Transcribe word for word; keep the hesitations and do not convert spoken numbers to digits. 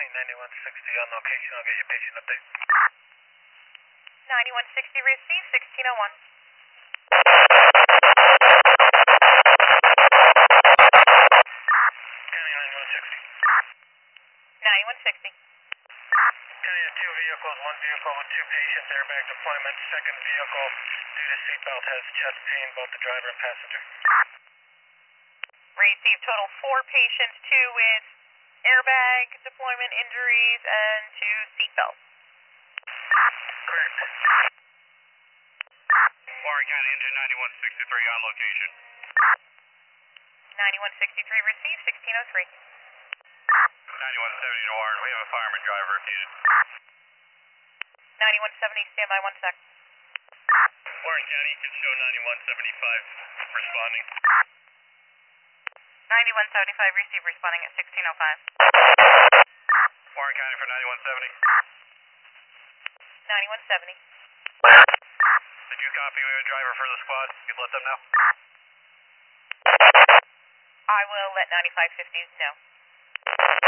County, ninety-one sixty on location. I'll get your patient update. ninety-one sixty received, sixteen oh one. County, ninety-one sixty. ninety-one sixty. County, have two vehicles, one vehicle with two patients, airbag deployment. Second vehicle, due to seatbelt, has chest pain, both the driver and passenger. Received total four patients, two with airbag deployment injuries and two seatbelts. Correct. Warren County, engine ninety-one sixty-three on location. ninety-one sixty-three received, sixteen oh three. ninety-one seventy to Warren, we have a fireman driver if needed. ninety-one seventy, stand by one sec. Warren County, you can show ninety-one seventy-five responding. ninety-one seventy-five received, responding at sixteen oh five. Warren County for ninety-one seventy. ninety-one seventy. Did you copy we have a driver for the squad? You can let them know. I will let ninety-five fifty know.